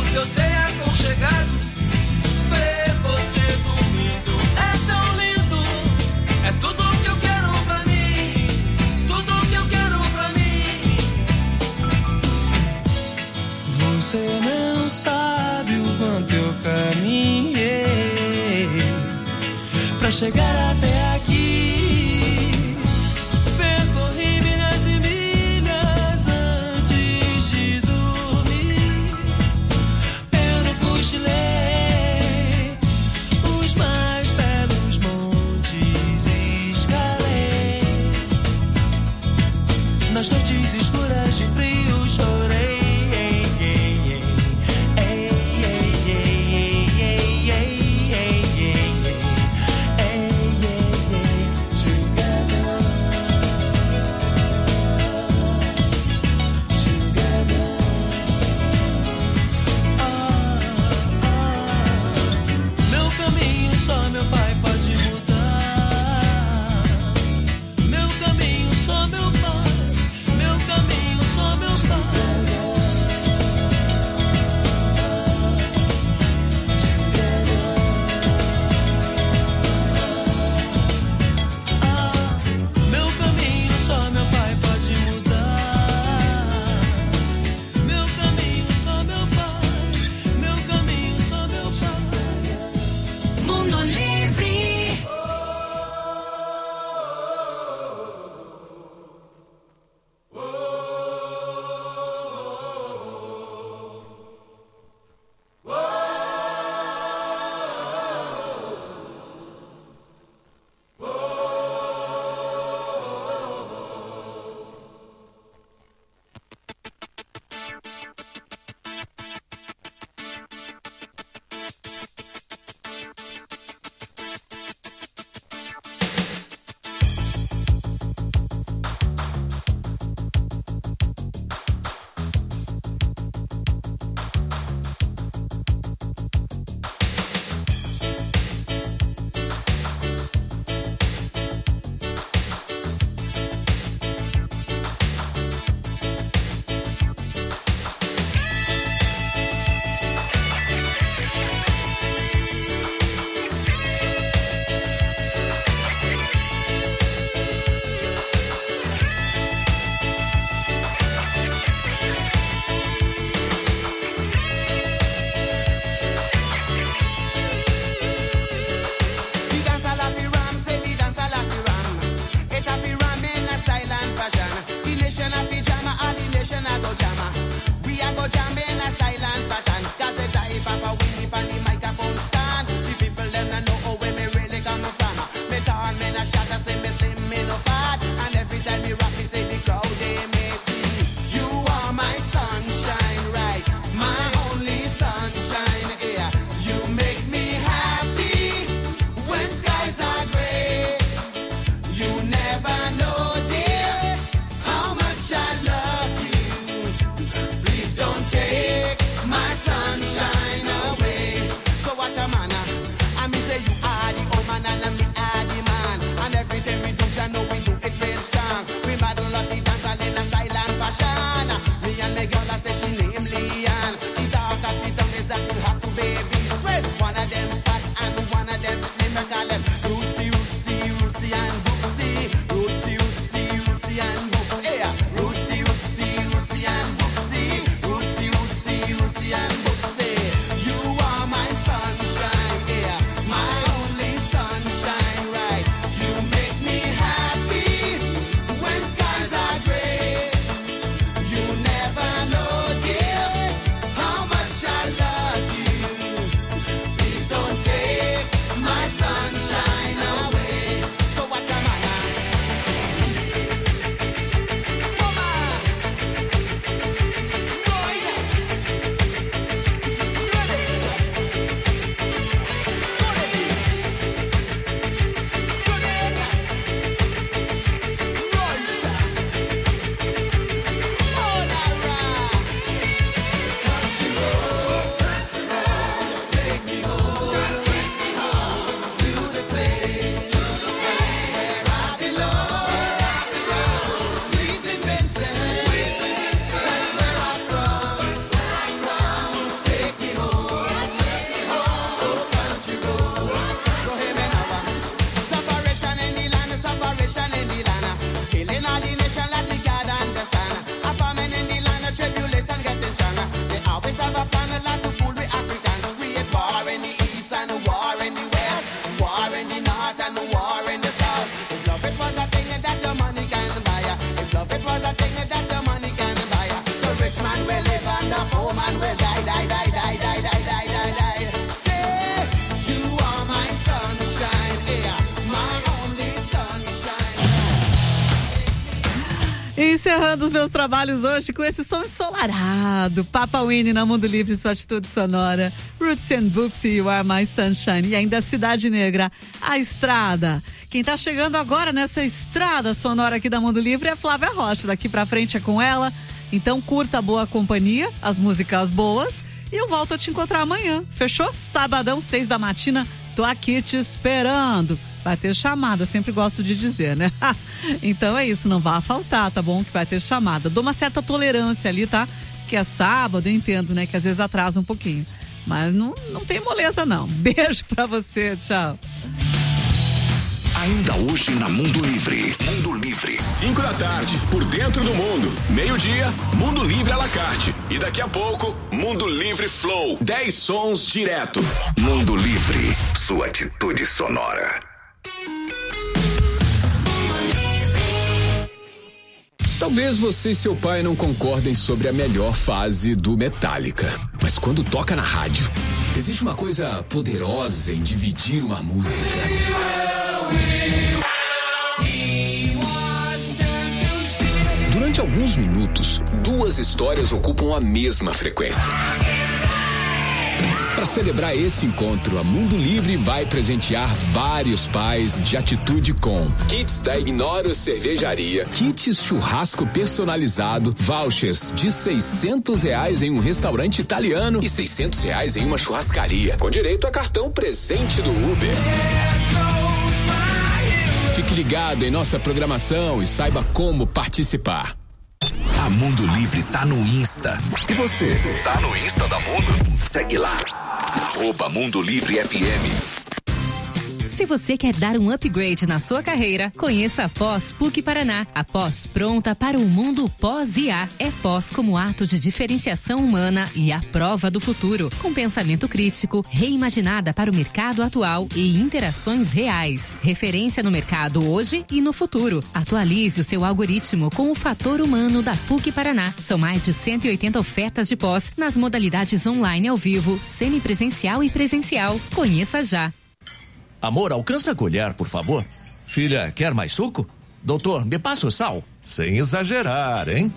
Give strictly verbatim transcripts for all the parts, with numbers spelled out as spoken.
eu sei aconchegado. Ver você dormindo é tão lindo. É tudo que eu quero pra mim, tudo que eu quero pra mim. Você não sabe o quanto eu caminhei pra chegar até aqui. Percorri milhas e milhas antes de dormir. Eu não cochilei os mais belos montes e escalei. Nas noites escuras de frio chorei. encerrando os meus trabalhos hoje com esse som ensolarado. Papa Winnie na Mundo Livre, sua atitude sonora. Roots and Boops, You Are My Sunshine. E ainda Cidade Negra, A Estrada. Quem tá chegando agora nessa estrada sonora aqui da Mundo Livre é a Flávia Rocha. Daqui pra frente é com ela. Então curta a boa companhia, as músicas boas. E eu volto a te encontrar amanhã. Fechou? Sabadão, seis da matina. Tô aqui te esperando. Vai ter chamada, sempre gosto de dizer, né? Então é isso, não vai faltar, tá bom? Que vai ter chamada. Dou uma certa tolerância ali, tá? Que é sábado, eu entendo, né? Que às vezes atrasa um pouquinho. Mas não, não tem moleza, não. Beijo pra você, tchau. Ainda hoje na Mundo Livre. Mundo Livre. Cinco da tarde, por dentro do mundo. Meio-dia, Mundo Livre à la carte. E daqui a pouco, Mundo Livre Flow. Dez sons direto. Mundo Livre, sua atitude sonora. Talvez você e seu pai não concordem sobre a melhor fase do Metallica. Mas quando toca na rádio, existe uma coisa poderosa em dividir uma música. Durante alguns minutos, duas histórias ocupam a mesma frequência. Para celebrar esse encontro, a Mundo Livre vai presentear vários pais de atitude com kits da Ignoro Cervejaria, kits churrasco personalizado, vouchers de seiscentos reais em um restaurante italiano e seiscentos reais em uma churrascaria, com direito a cartão presente do Uber. Fique ligado em nossa programação e saiba como participar. A Mundo Livre tá no Insta. E você? Tá no Insta da Mundo? Segue lá. Arroba Mundo Livre F M. Se você quer dar um upgrade na sua carreira, conheça a Pós PUC Paraná. A Pós pronta para o mundo pós-I A. É pós como ato de diferenciação humana e a prova do futuro. Com pensamento crítico, reimaginada para o mercado atual e interações reais. Referência no mercado hoje e no futuro. Atualize o seu algoritmo com o fator humano da PUC Paraná. São mais de cento e oitenta ofertas de pós nas modalidades online ao vivo, semipresencial e presencial. Conheça já. Amor, alcança a colher, por favor. Filha, quer mais suco? Doutor, me passa o sal? Sem exagerar, hein?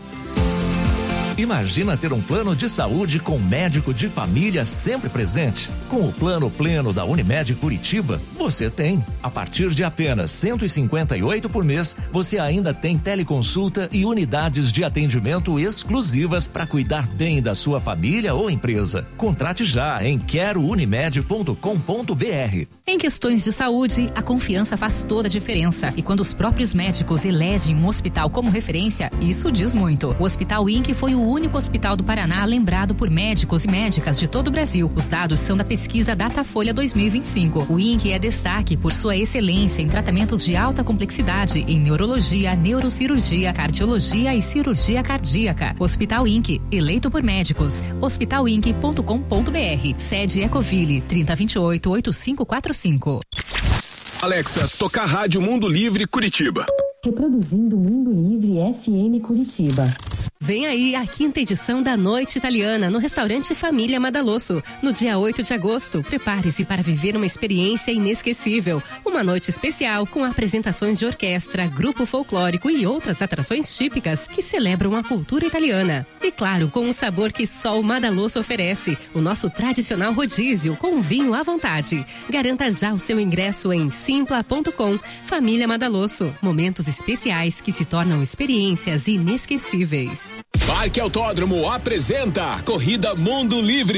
Imagina ter um plano de saúde com médico de família sempre presente. Com o plano pleno da Unimed Curitiba, você tem. A partir de apenas cento e cinquenta e oito por mês, você ainda tem teleconsulta e unidades de atendimento exclusivas para cuidar bem da sua família ou empresa. Contrate já em quero unimed ponto com ponto b r. Em questões de saúde, a confiança faz toda a diferença. E quando os próprios médicos elegem um hospital como referência, isso diz muito. O Hospital Inc foi o único hospital do Paraná lembrado por médicos e médicas de todo o Brasil. Os dados são da pesquisa Datafolha dois mil e vinte e cinco. O Inc é destaque por sua excelência em tratamentos de alta complexidade em neurologia, neurocirurgia, cardiologia e cirurgia cardíaca. Hospital Inc, eleito por médicos. hospital inc ponto com ponto b r. Sede Ecoville, trinta, vinte e oito, oitenta e cinco quarenta e cinco. Alexa, tocar Rádio Mundo Livre Curitiba. Reproduzindo Mundo Livre F M Curitiba. Vem aí a quinta edição da Noite Italiana no restaurante Família Madalosso. No dia oito de agosto, prepare-se para viver uma experiência inesquecível. Uma noite especial com apresentações de orquestra, grupo folclórico e outras atrações típicas que celebram a cultura italiana. E claro, com o sabor que só o Madalosso oferece, o nosso tradicional rodízio com vinho à vontade. Garanta já o seu ingresso em simpla ponto com. Família Madalosso. Momentos especiais que se tornam experiências inesquecíveis. Parque Autódromo apresenta Corrida Mundo Livre.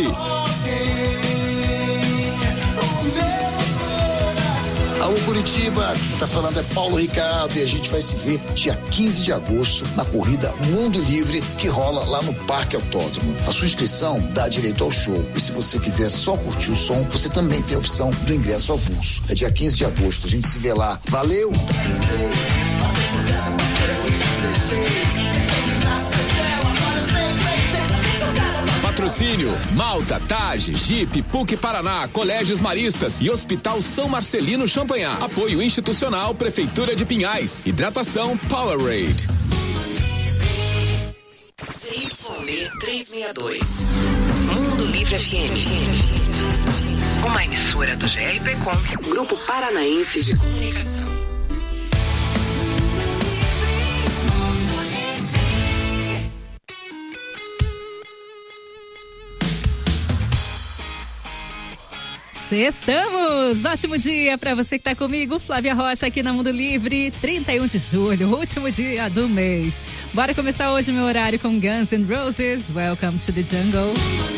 Alô Curitiba, quem tá falando é Paulo Ricardo e a gente vai se ver dia quinze de agosto na Corrida Mundo Livre que rola lá no Parque Autódromo. A sua inscrição dá direito ao show e se você quiser só curtir o som, você também tem a opção do ingresso avulso. É dia quinze de agosto, a gente se vê lá. Valeu! Patrocínio Malta, Tage, Jeep, PUC Paraná, Colégios Maristas e Hospital São Marcelino Champanhar. Apoio institucional Prefeitura de Pinhais. Hidratação Powerade. C Y B trezentos e sessenta e dois. Mundo Livre F M. Uma emissora do G R P Com, Grupo Paranaense de Comunicação. Estamos! Ótimo dia para você que tá comigo, Flávia Rocha, aqui na Mundo Livre, trinta e um de julho, último dia do mês. Bora começar hoje meu horário com Guns N' Roses, Welcome to the Jungle.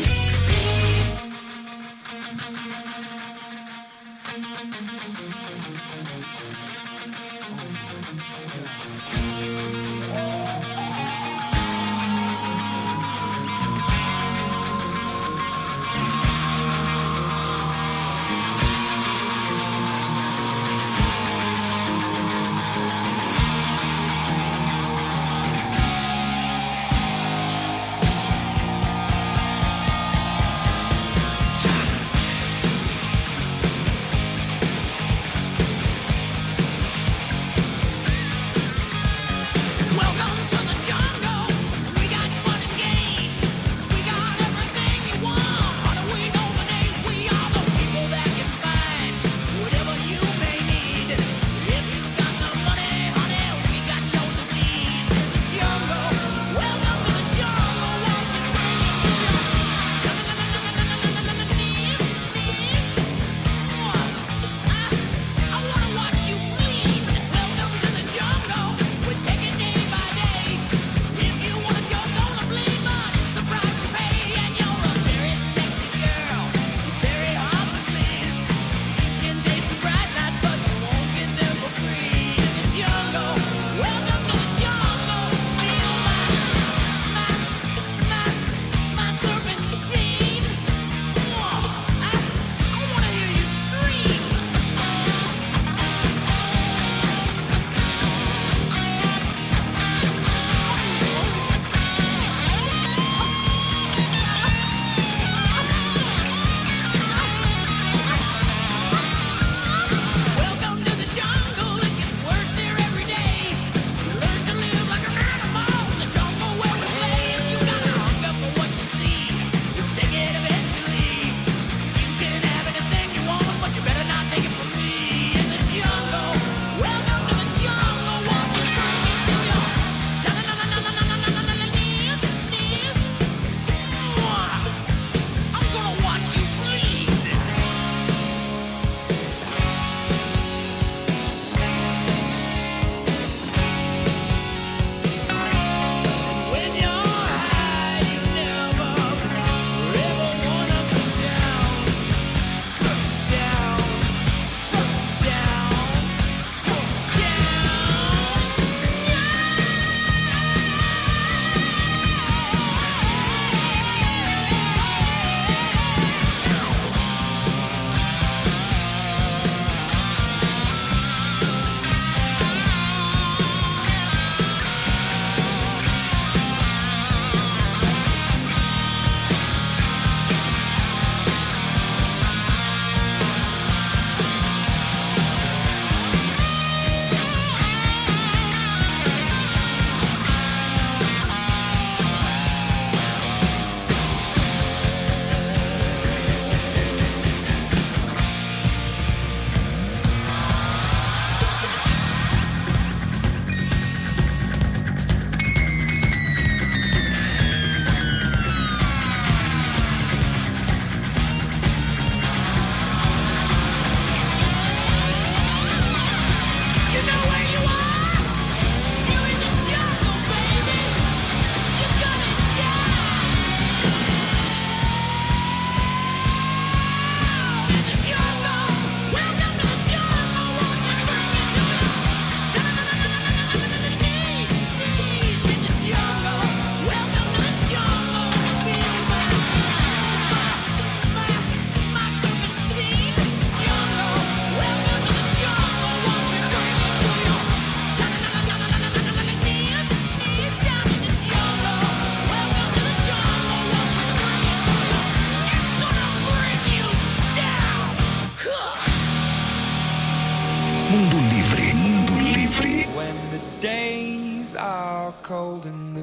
Mundo Livre, Mundo Livre. When the days are cold and the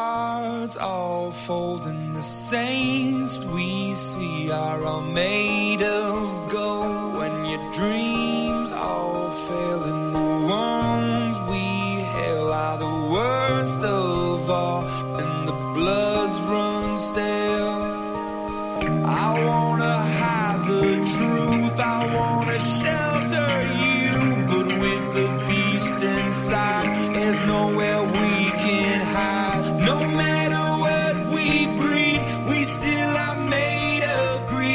cards all fold and the saints we see are all made of gold. When your dreams all fail and the ones we hail are the worst of all and the bloods run stale, I wanna hide the truth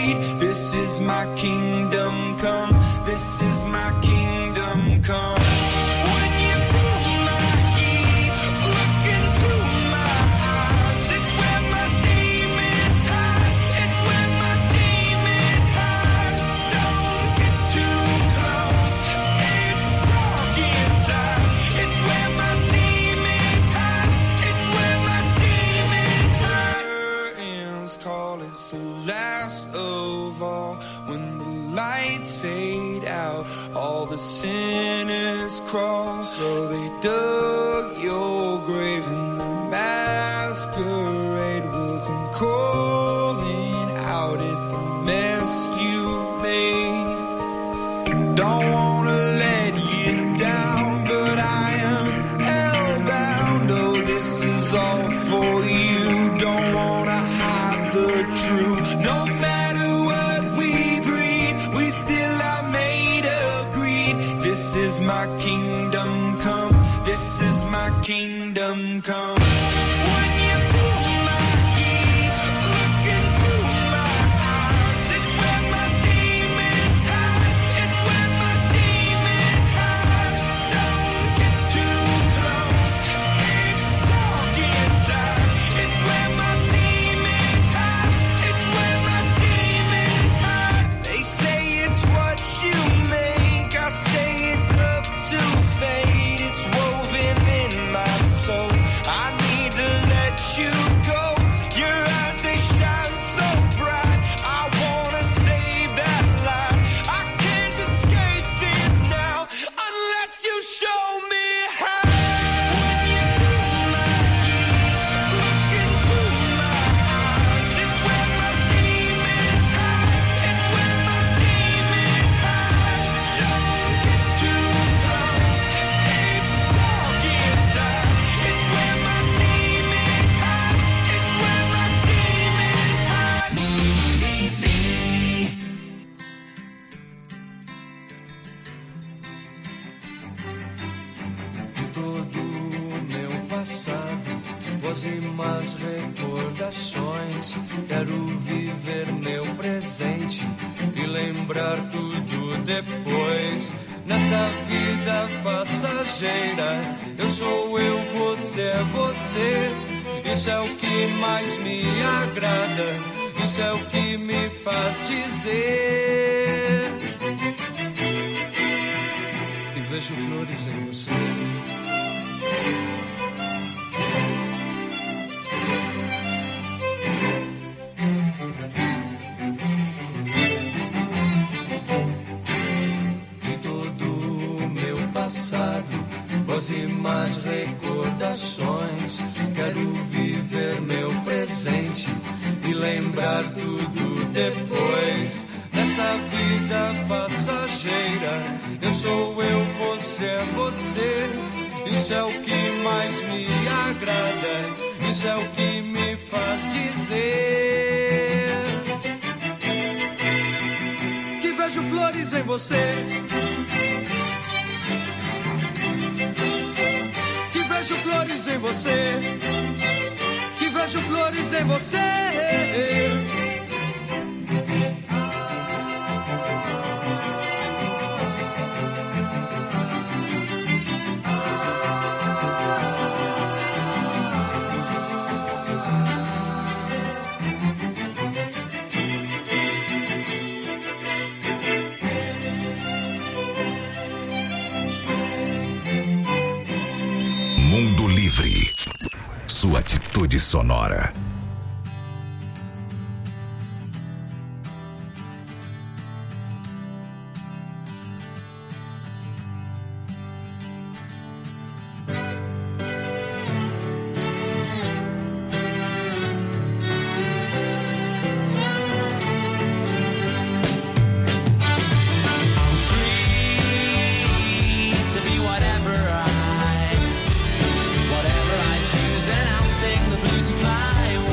breed. This is my kingdom come. This is my kingdom come. When you feel my heat, look into my eyes. It's where my demons hide. It's where my demons hide. Don't get too close. It's dark inside. It's where my demons hide. It's where my demons hide. Curtains call it the last of all. When the lights fade out, all the sinners crawl. So they dug your grave, and the masquerade will come calling out at the mess you made. Don't wanna let you down, but I am hellbound. Oh, this is all for you. Don't wanna hide the truth. No matter what we breed, we still are made of greed. This is my kingdom come. This is my kingdom come. When you feel my heat, look into my eyes. It's where my demons hide. It's where my demons hide. Don't get too close. It's dark inside. It's where my demons hide. It's where my demons hide. They say it's what you make. I say it's up to fate. It's woven in my soul. I need to let you go. Your eyes, they shine so bright. I wanna save that light. I can't escape this now unless you show me how. When you feel my heat, look into my eyes. It's where my demons hide. It's where my demons hide. Don't get too close. It's dark inside. It's where my demons hide. It's where my demons hide. De todo o meu passado, pósimas recordações. Quero viver meu presente e lembrar tudo depois. Nessa vida passageira, eu sou eu, você é você. Isso é o que mais me agrada, isso é o que me faz dizer. E vejo flores em você. De todo o meu passado, pósimas recordações. Quero viver meu presente e lembrar tudo depois. Nessa vida passageira, eu sou eu, você é você. Isso é o que mais me agrada, isso é o que me faz dizer que vejo flores em você, que vejo flores em você, que vejo flores em você. Mundo Livre. Sua atitude sonora. Choose and I'll sing the blues and fly away.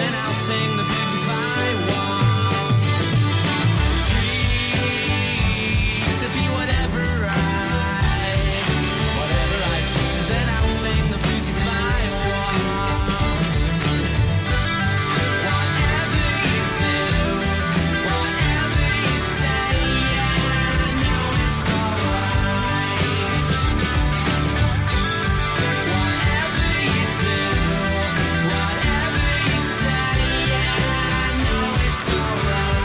and I'll sing the blues if I want. Free to be whatever I, whatever I choose, and I'll sing the blues if I want. Whatever you do, whatever you say, yeah, I know it's alright. Whatever you do, whatever you say, yeah, I know it's alright.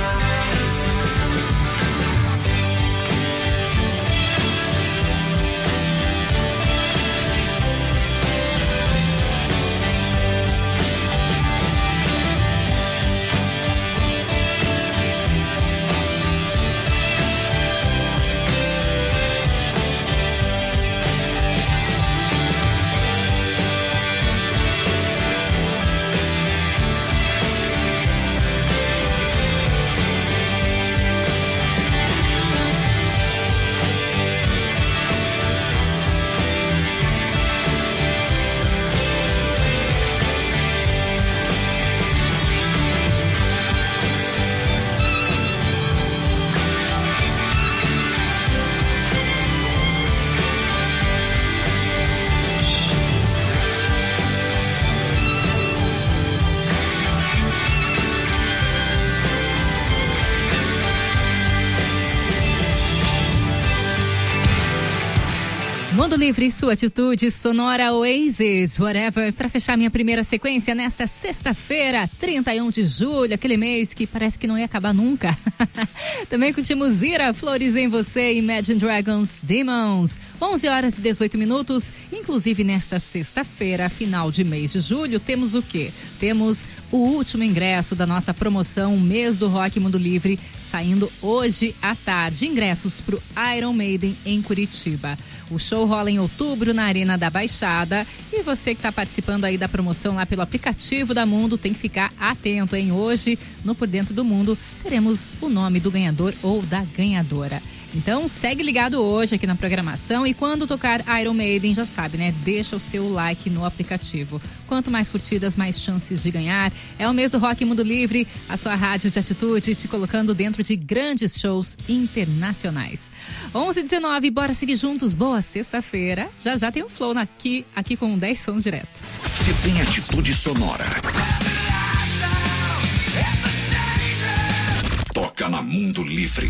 Mundo Livre, sua atitude sonora Oasis, whatever, para fechar minha primeira sequência nessa sexta-feira, trinta e um de julho, aquele mês que parece que não ia acabar nunca. Também curtimos Ira, Flores em Você, Imagine Dragons, Demons, onze horas e dezoito minutos, inclusive nesta sexta-feira, final de mês de julho, temos o quê? Temos o último ingresso da nossa promoção Mês do Rock Mundo Livre, saindo hoje à tarde, ingressos para o Iron Maiden em Curitiba. O show rola em outubro na Arena da Baixada e você que está participando aí da promoção lá pelo aplicativo da Mundo tem que ficar atento, hein? Hoje, no Por Dentro do Mundo, teremos o nome do ganhador ou da ganhadora. Então, segue ligado hoje aqui na programação e quando tocar Iron Maiden, já sabe, né? Deixa o seu like no aplicativo. Quanto mais curtidas, mais chances de ganhar. É o mês do Rock Mundo Livre, a sua rádio de atitude, te colocando dentro de grandes shows internacionais. onze e dezenove, bora seguir juntos. Boa sexta-feira. Já já tem um flow aqui, aqui com dez sons direto. Se tem atitude sonora, toca na Mundo Livre.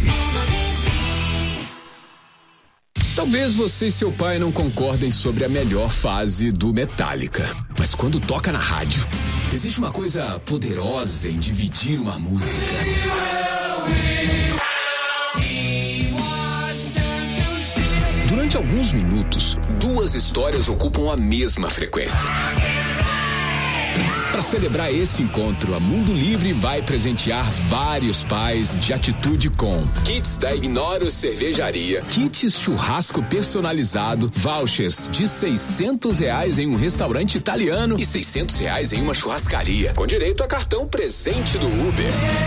Talvez você e seu pai não concordem sobre a melhor fase do Metallica, mas quando toca na rádio, existe uma coisa poderosa em dividir uma música. Durante alguns minutos, duas histórias ocupam a mesma frequência. Para celebrar esse encontro, a Mundo Livre vai presentear vários pais de atitude com kits da Ignoro Cervejaria, kits churrasco personalizado, vouchers de seiscentos reais em um restaurante italiano e seiscentos reais em uma churrascaria, com direito a cartão presente do Uber.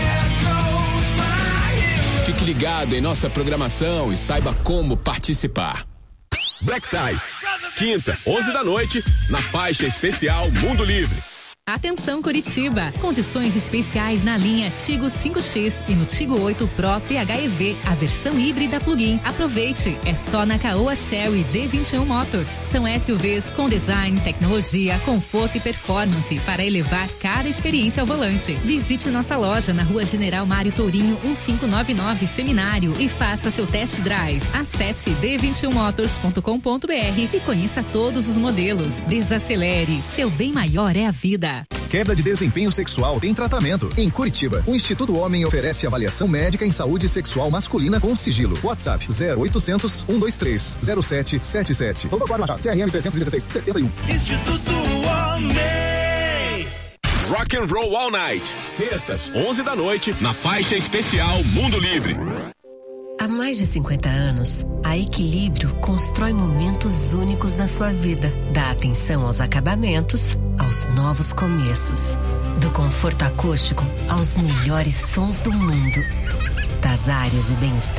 Fique ligado em nossa programação e saiba como participar. Black Tie, quinta, onze da noite, na faixa especial Mundo Livre. Atenção Curitiba, condições especiais na linha Tigo cinco X e no Tigo oito Pro P H E V, a versão híbrida plug-in. Aproveite, é só na Caoa Chery D vinte e um Motors. São S U Vs com design, tecnologia, conforto e performance para elevar cada experiência ao volante. Visite nossa loja na Rua General Mário Tourinho mil quinhentos e noventa e nove Seminário e faça seu test drive. Acesse d vinte e um motors ponto com ponto b r e conheça todos os modelos. Desacelere, seu bem maior é a vida. Queda de desempenho sexual tem tratamento. Em Curitiba, o Instituto Homem oferece avaliação médica em saúde sexual masculina com sigilo. WhatsApp zero oitocentos, cento e vinte e três, zero sete sete sete. Vamos agora, Machado. C R M trezentos e dezesseis, setenta e um. Instituto Homem. Rock and Roll All Night, sextas, onze da noite, na faixa especial Mundo Livre. Há mais de cinquenta anos, a Equilíbrio constrói momentos únicos na sua vida. Dá atenção aos acabamentos, aos novos começos. Do conforto acústico aos melhores sons do mundo. Das áreas de bem-estar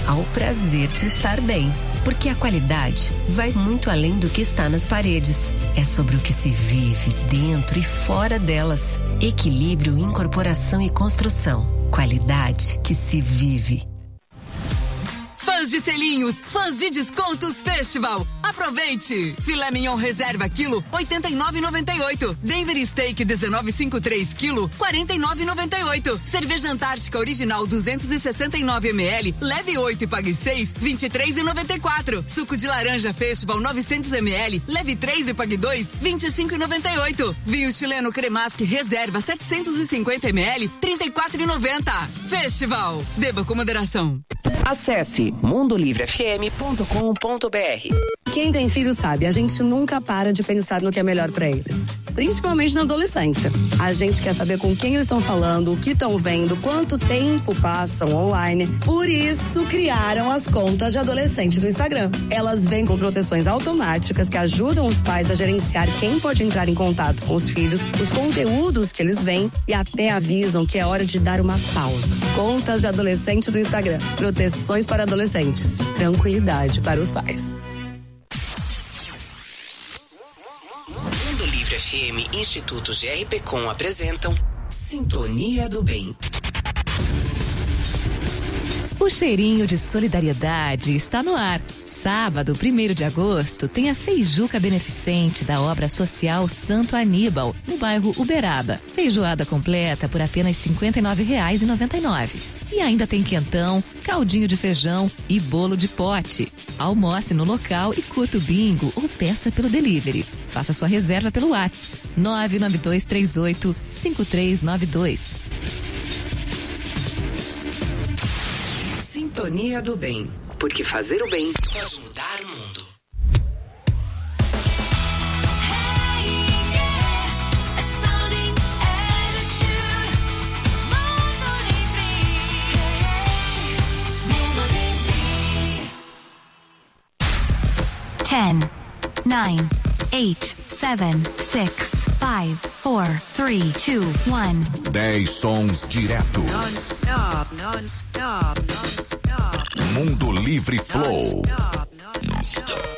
ao prazer de estar bem. Porque a qualidade vai muito além do que está nas paredes. É sobre o que se vive dentro e fora delas. Equilíbrio, incorporação e construção. Qualidade que se vive. Fãs de selinhos, fãs de descontos Festival. Aproveite! Filé mignon reserva quilo, oitenta e nove e noventa e oito. Denver Steak dezenove vírgula cinquenta e três quilo, quarenta e nove e noventa e oito. Cerveja Antártica Original duzentos e sessenta e nove mililitros, leve oito e pague seis, vinte e três e noventa e quatro. Suco de laranja Festival novecentos mililitros, leve três e pague dois, vinte e cinco e noventa e oito. Vinho chileno Cremasque Reserva setecentos e cinquenta mililitros, trinta e quatro e noventa. Festival. Beba com moderação. Acesse mundo livre f m ponto com ponto b r. Quem tem filho sabe, a gente nunca para de pensar no que é melhor pra eles. Principalmente na adolescência. A gente quer saber com quem eles estão falando, o que estão vendo, quanto tempo passam online. Por isso, criaram as contas de adolescente do Instagram. Elas vêm com proteções automáticas que ajudam os pais a gerenciar quem pode entrar em contato com os filhos, os conteúdos que eles veem e até avisam que é hora de dar uma pausa. Contas de adolescente do Instagram. Proteções para adolescentes. Tranquilidade para os pais. Mundo Livre F M e Instituto G R P Com apresentam Sintonia do Bem. O cheirinho de solidariedade está no ar. Sábado, primeiro de agosto, tem a Feijuca Beneficente da obra social Santo Aníbal, no bairro Uberaba. Feijoada completa por apenas cinquenta e nove reais e noventa e nove centavos. E ainda tem quentão, caldinho de feijão e bolo de pote. Almoce no local e curta o bingo ou peça pelo delivery. Faça sua reserva pelo WhatsApp nove nove dois três oito cinco três nove dois. Sintonia do Bem. Porque fazer o bem pode mudar o mundo. ten, nine, eight, seven, six, five, four, three, two, one. dez sons direto. Non-stop, non-stop, non-stop. Mundo Livre Flow. Non-stop, non-stop.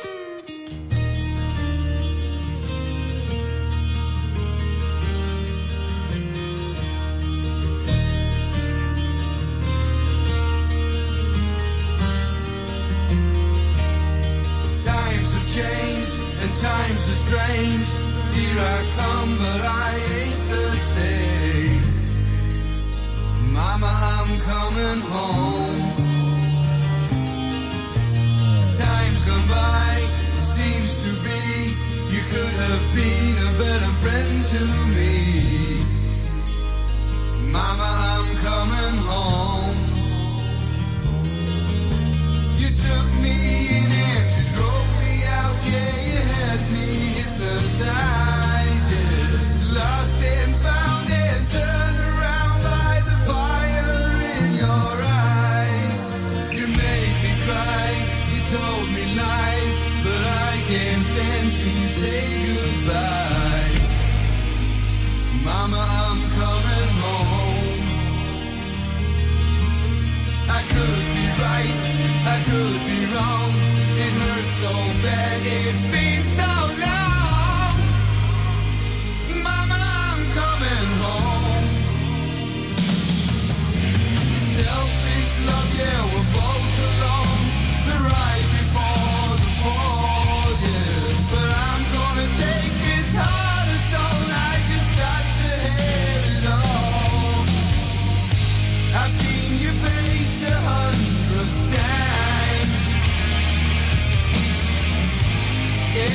Times are strange. Here I come, but I ain't the same. Mama, I'm coming home. Time's gone by, it seems to be. You could have been a better friend to me. Mama, I'm coming home. You took me in and you drove me out, yeah. Me hypnotized, yeah. Lost and found and turned around by the fire in your eyes. You made me cry, you told me lies, but I can't stand to say goodbye. Mama, I'm coming home. I could be right, I could be wrong. It hurts so bad, it's been so long. Mama, I'm coming home. Selfish love, yeah, we're both alone. Right before the fall, yeah. But I'm gonna take this heart of stone. I just got to have it all. I've seen your face a hundred times.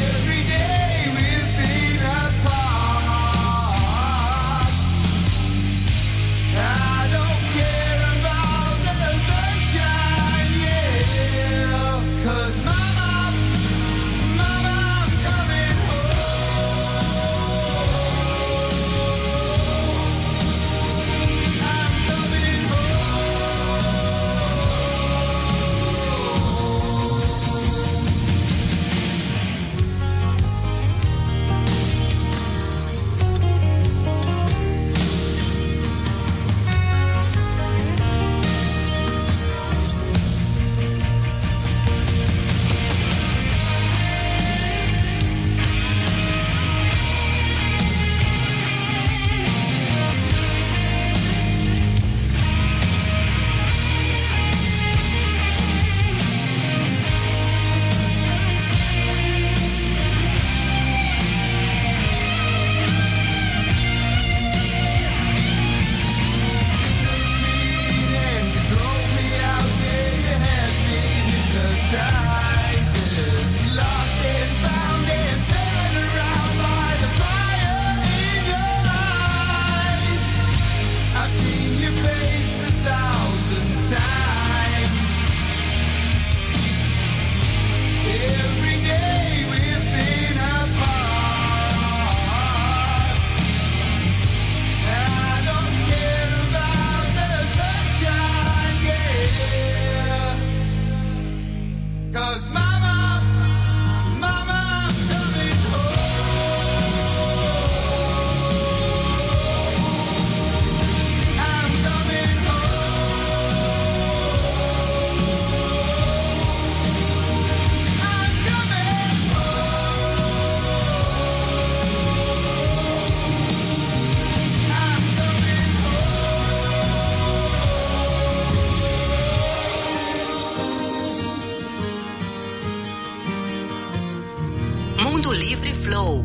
Mundo Livre Flow.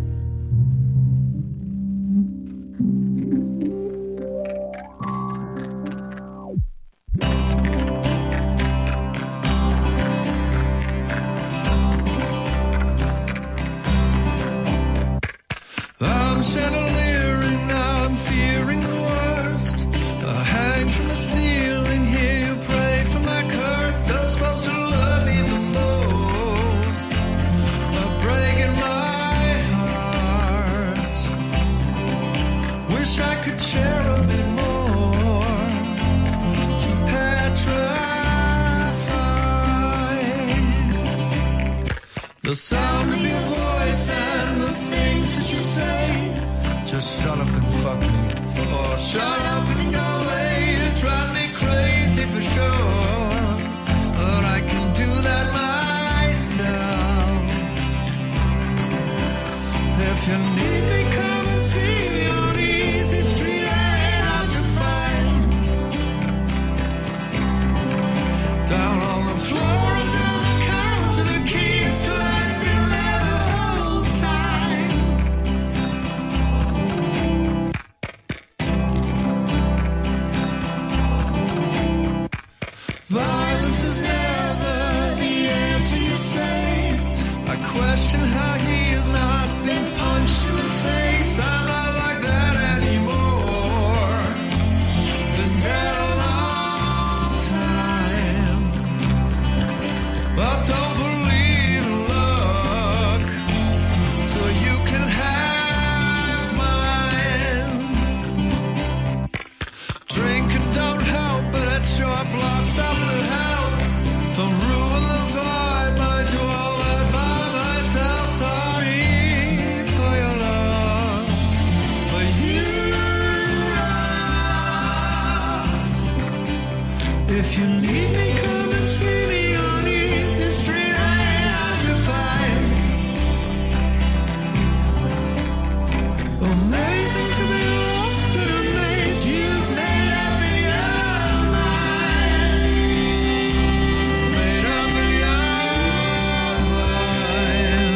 I'm chandeliering, now I'm fearing the worst. I hang from the ceiling here, you pray for my curse. They're supposed to love me the most, are breaking my heart. Wish I could share a bit more to petrify the sound of your voice and the things that you say. Just shut up and fuck me, or shut up and go away. You drive me crazy for sure, but I can do that myself. If you need me, come and see me on Easy Street. I ain't hard to find. Down on the floor under the counter, the keys to let me live the whole time. Violence is never the answer, you say. I question how he has not been punched in the face. I'm not like that anymore. Been dead a long time, but don't believe luck, so you can have mine. Drinking don't help, but it sure blocks up the help. Don't ruin the vibe, I do all that by myself. Sorry for your loss, but you lost. If you need me, come and see me on Easy Street. I ain't hard to find. Amazing to be lost in a maze you've made up in your mind. Made up in your mind.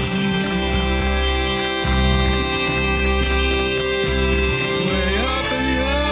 Way up in your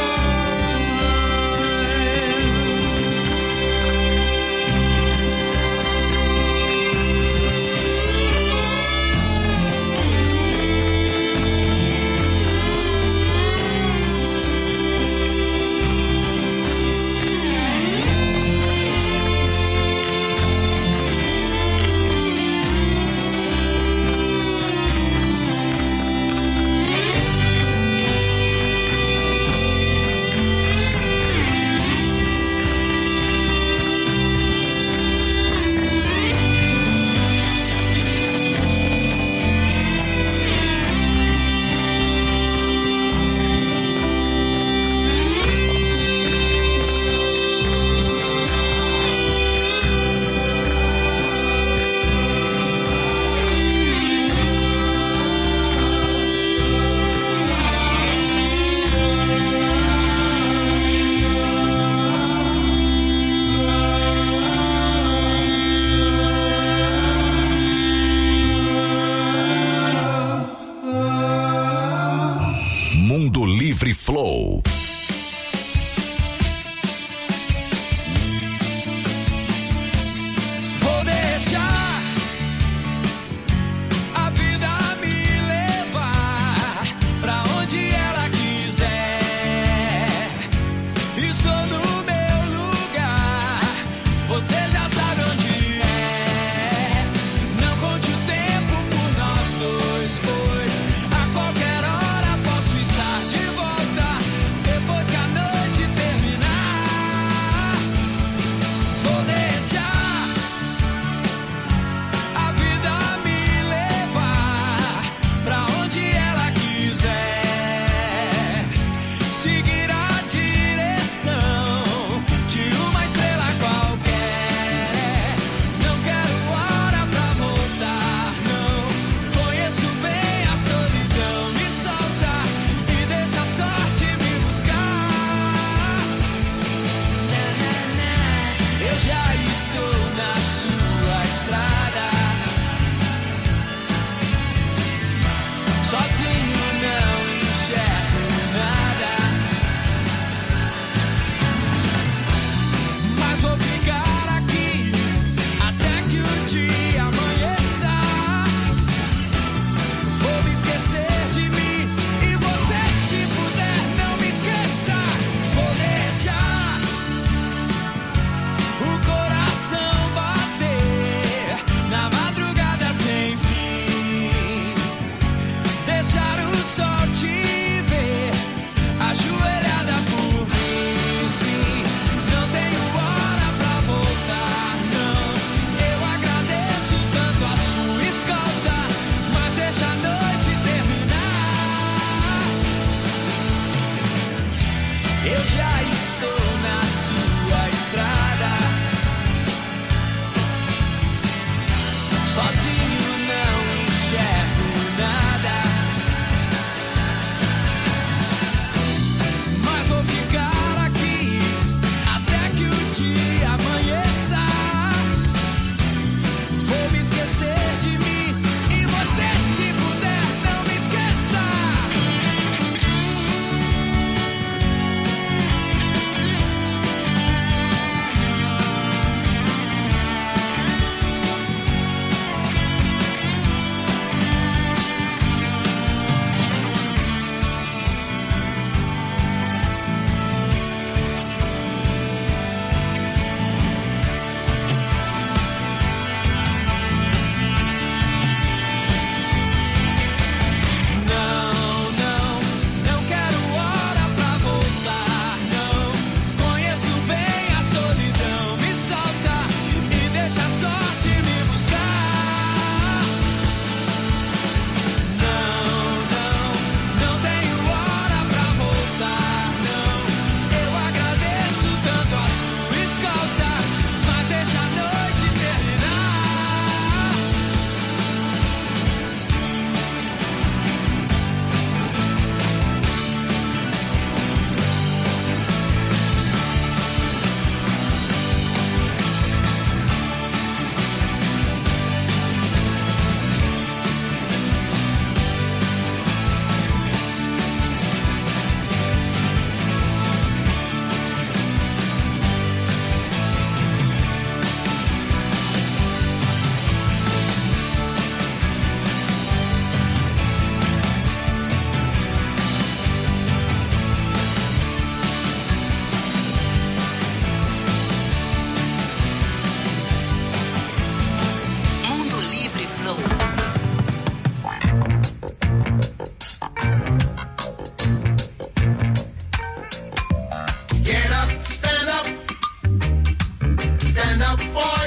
Mundo Livre Flow.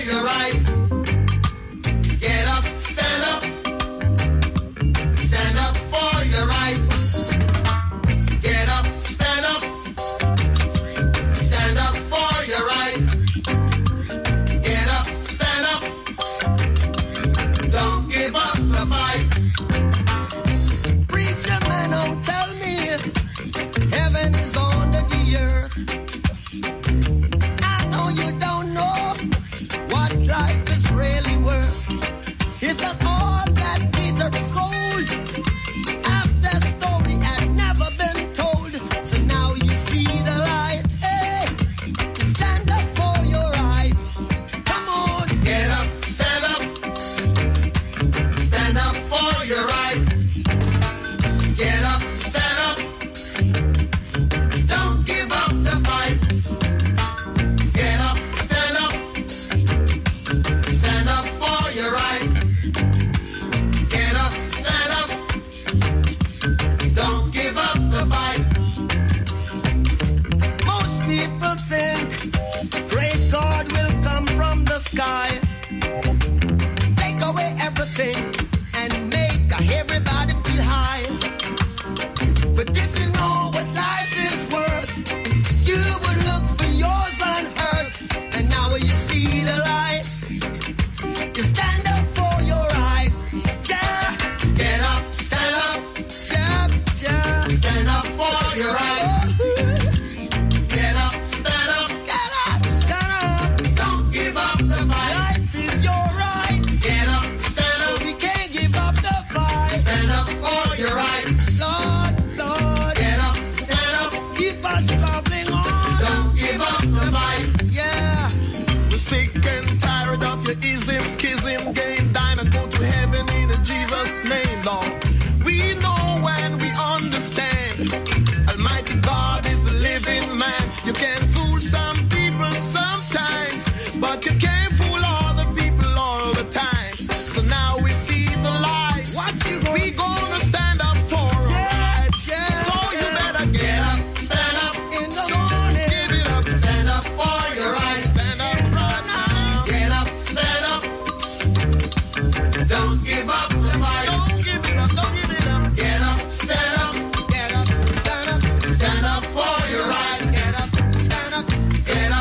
your right. Get up, stand up. Stand up for your right. Get up, stand up. Stand up for your right. Get up, stand up. Don't give up the fight. Preacher man, don't tell me heaven is under the earth. I know you don't know what life is really worth. It's not all that Peter is gold. Half the story had never been told. So now you see the light. Hey, stand up for your right. Come on, get up, stand up. Stand up for your right. Get up, stand up. Don't give up the fight. Get up, stand up. Stand up for your right. Get up, stand up. Don't give up the fight. Most people think great God will come from the sky, take away everything and make everybody feel high. But if you know what life is worth, you would look for yours on earth. And now when you see the light, you stand up for your rights. Yeah. Get up, stand up. Yeah, yeah. Stand up for your rights. Get up, stand up. Get up, stand up. Don't give up the fight. Life is your right. Get up, stand up. We can't give up the fight. Stand up for your right. Lord, Lord. Get up, stand up. Keep us traveling on. Don't give up the fight. Yeah. We're sick and tired of your ism, schism, game, dine and go to heaven in Jesus' name, Lord. We know and we understand. Almighty God is a living man. You can fool some people sometimes, but you can't fool all the people all the time. So now we see the light. What you gonna we gonna stand up for our rights. yeah, So you better get Get up. up, stand up. In the morning, give it up. Stand up for your right. Stand up right now. Get up, stand up. Don't give up the fight. Don't give it up. Don't give it up. Get up, stand up. Get up. Stand up. Stand up for your right. Get up. Stand up. Get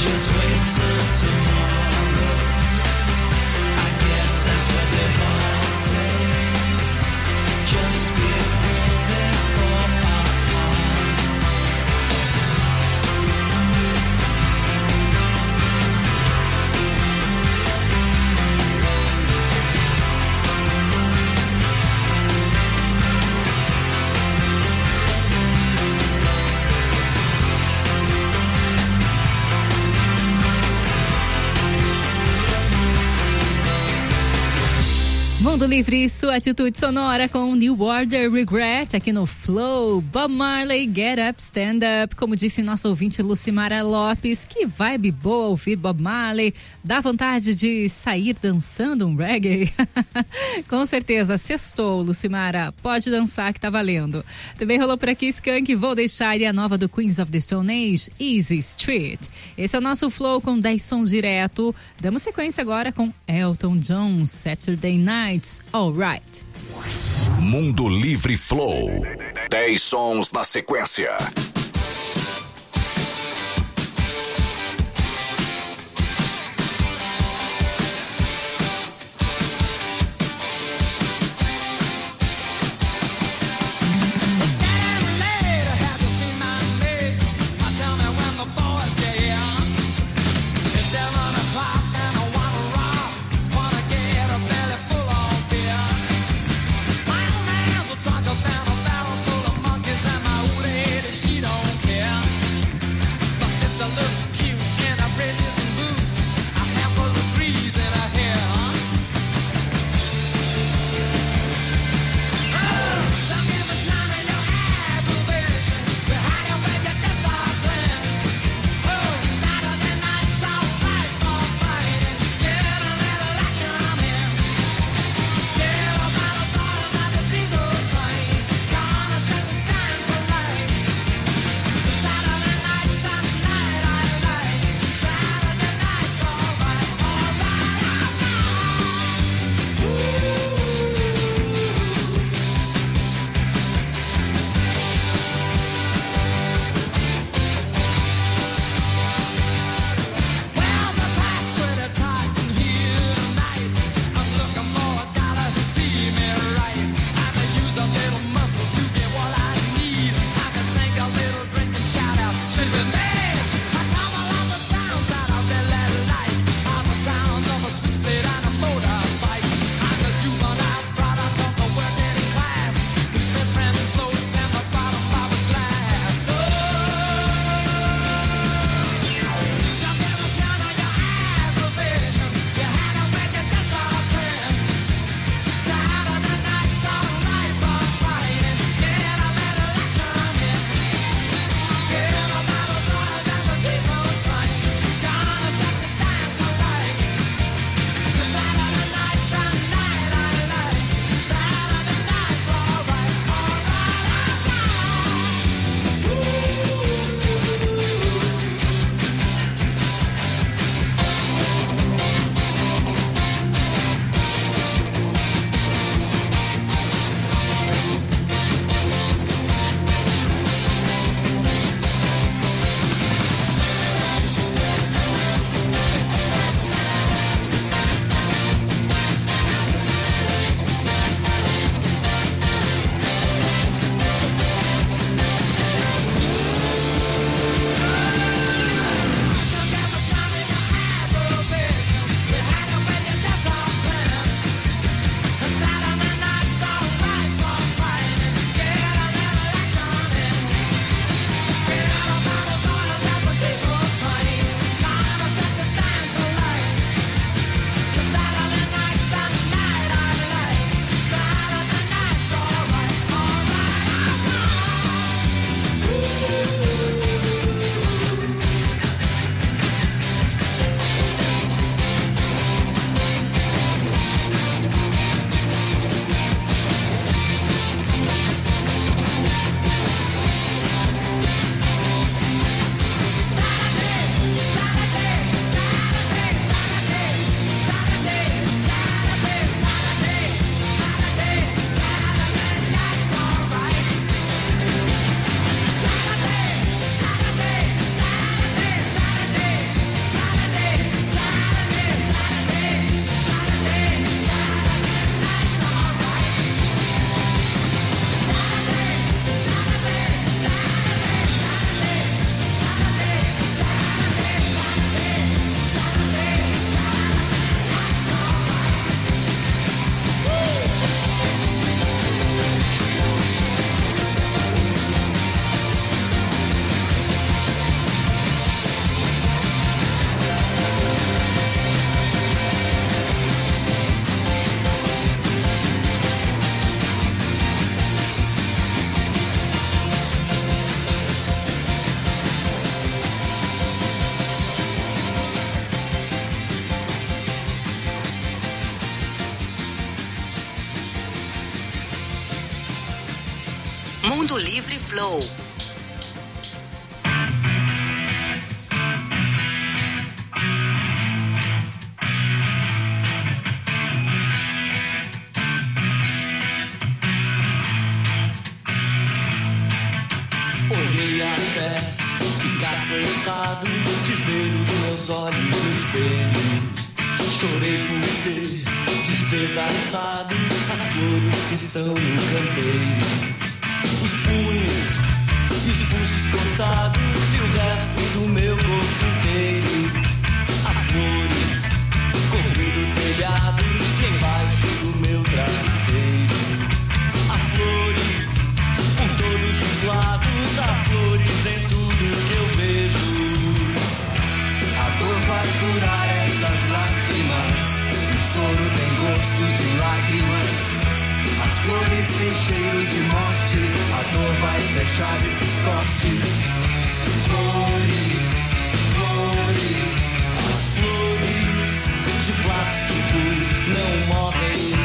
Just wait till tomorrow. I guess that's what they all say. Just be a fool, therefore apart. Mundo Livre, sua atitude sonora com New Order, Regret, aqui no Flow. Bob Marley, Get Up, Stand Up. Como disse nosso ouvinte Lucimara Lopes, que vibe boa ouvir Bob Marley. Dá vontade de sair dançando um reggae? Com certeza, sextou, Lucimara. Pode dançar que tá valendo. Também rolou por aqui Skank, Vou Deixar, e a nova do Queens of the Stone Age, Easy Street. Esse é o nosso Flow com dez sons direto. Damos sequência agora com Elton John, Saturday Night. Alright. Mundo Livre Flow. dez sons na sequência. She Mundo Livre Flow. Olhei até ficar cansado de ver os meus olhos no espelho. Chorei por ter despedaçado as flores que estão no canteiro. Os punhos e os pulsos cortados e o resto do meu corpo inteiro. Há flores cobrindo o telhado e embaixo do meu travesseiro. Há flores por todos os lados, há flores em tudo que eu vejo. A dor vai curar essas lástimas, o choro tem gosto de lágrimas. As flores têm cheiro de morte, a dor vai fechar esses cortes. Flores, flores, as flores de plástico não morrem.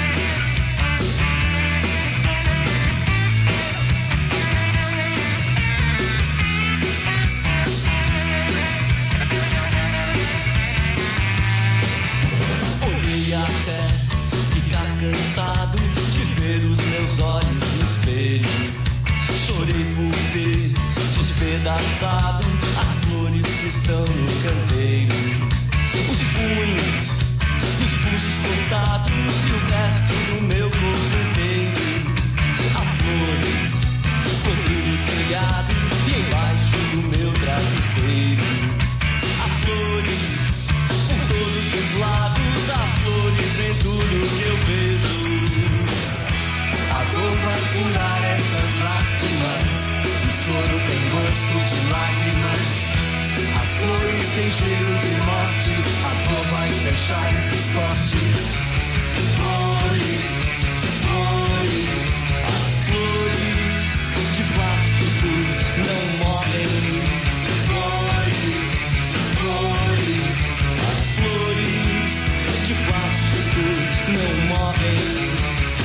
Olhei até ficar cansado de ver os meus olhos no espelho. Chorei por ter despedaçado as flores que estão no canteiro. Os punhos e os pulsos cortados e o resto do meu corpo inteiro. Há flores cobrindo o telhado e embaixo do meu travesseiro. Há flores por todos os lados, há flores em tudo que eu vejo. A dor vai curar essas lástimas, o choro tem gosto de lágrimas. As flores têm cheiro de morte, a dor vai fechar esses cortes. Flores, flores, as flores de plástico não morrem. Flores, flores, as flores de plástico não morrem.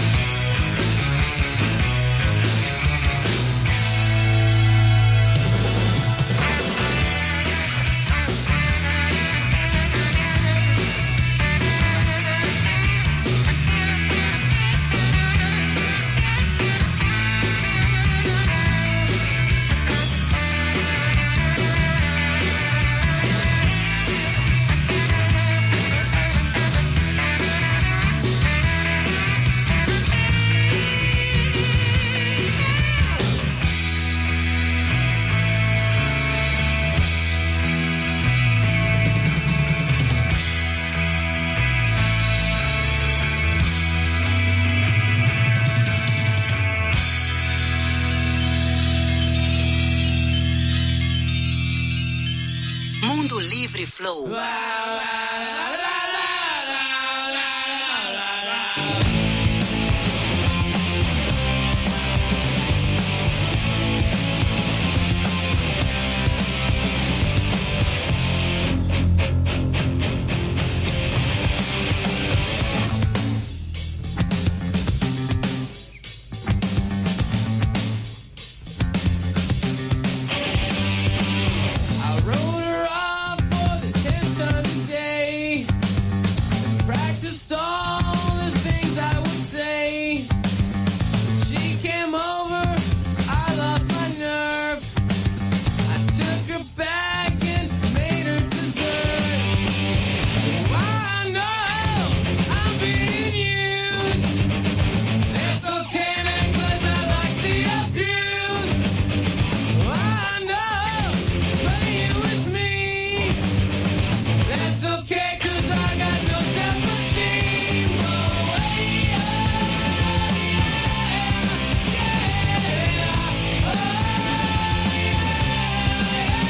Mundo Livre Flow. I wrote her off for the tenth time today. Practiced all the things I would say. She came over, I lost my nerve. I took her back.